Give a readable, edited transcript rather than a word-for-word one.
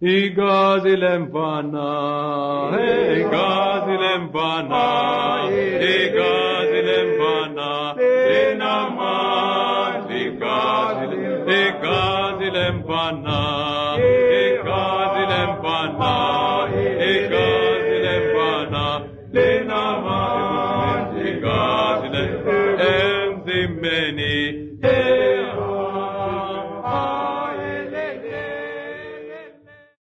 Igazilempana, Igazilempana, Igazilempana, Inama, Igazilempana, Igazilempana, Igazilempana, Inama, Igazilempana, Enzimeni,